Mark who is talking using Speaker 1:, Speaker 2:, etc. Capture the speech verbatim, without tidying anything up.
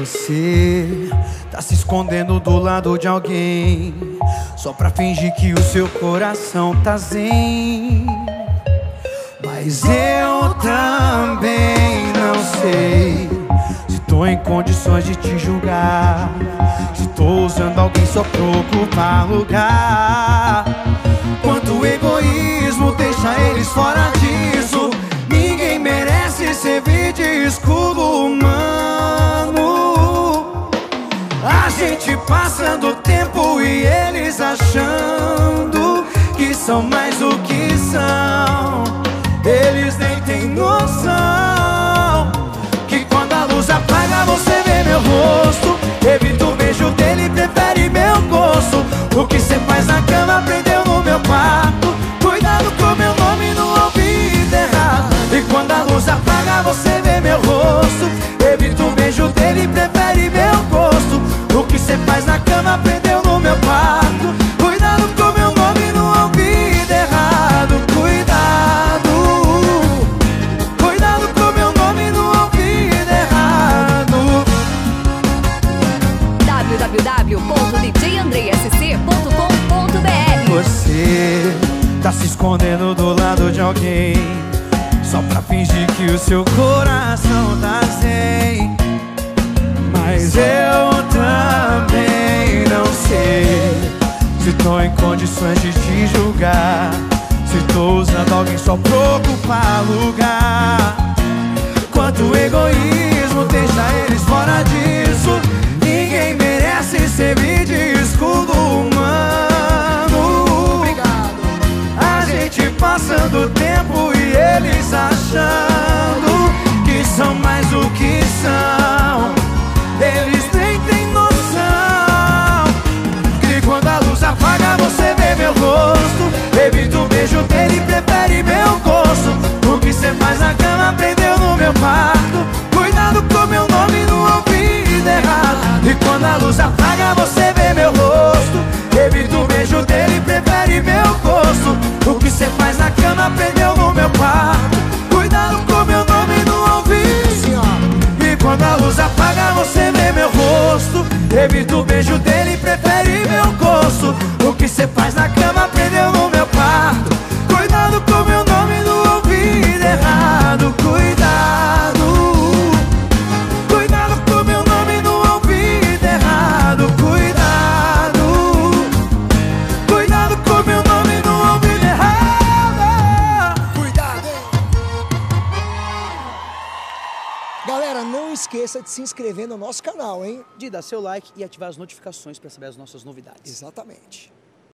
Speaker 1: Você tá se escondendo do lado de alguém só pra fingir que o seu coração tá zen. Mas eu também não sei se tô em condições de te julgar, se tô usando alguém só pra ocupar lugar. Quanto egoísmo deixa eles fora disso. Ninguém merece servir de escudo humano. A gente passando o tempo e eles achando que são mais do que são. Eles nem têm noção que quando a luz apaga você vê meu rosto. Evita o beijo dele, prefere meu gosto. O que cê faz na cama aprendeu no meu quarto. Cuidado com meu nome no ouvido errado. E quando a luz apaga você vê meu rosto. Evita o beijo dele, prefere meu gosto. O que cê faz na cama aprendeu no meu quarto. Cuidado com meu nome no ouvido errado. Cuidado, cuidado com meu nome no ouvido errado.
Speaker 2: w w w ponto d j andrei s c ponto com ponto b r.
Speaker 1: Você tá se escondendo do lado de alguém só pra fingir que o seu coração tá zen. Mas eu também não sei se tô em condições de te julgar, se tô usando alguém só pra ocupar lugar. Quanto egoísmo deixa eles fora disso. Ninguém merece servir de escudo humano. Obrigado. A gente passando o tempo e eles achando que são mais do que são. Eles nem têm noção que quando a luz apaga você vê meu rosto. Evita o beijo dele, prefere meu gosto. O que cê faz na cama aprendeu no meu quarto. Cuidado com meu nome no ouvido errado. E quando a luz apaga você vê meu rosto. Evita o beijo dele, prefere meu gosto. O que cê faz na cama aprendeu no meu quarto. Cuidado com meu nome no ouvido. E quando a luz apaga você vê meu rosto. Evita o beijo dele, prefere meu gosto. O que cê faz na cama aprendeu no meu quarto. Cuidado com meu nome no ouvido errado. Cuidado, cuidado com meu nome no ouvido errado. Cuidado, cuidado com meu nome no ouvido errado. Cuidado, hein?
Speaker 3: Galera, não esqueça de se inscrever no nosso canal, hein?
Speaker 4: De dar seu like e ativar as notificações para saber as nossas novidades.
Speaker 3: Exatamente.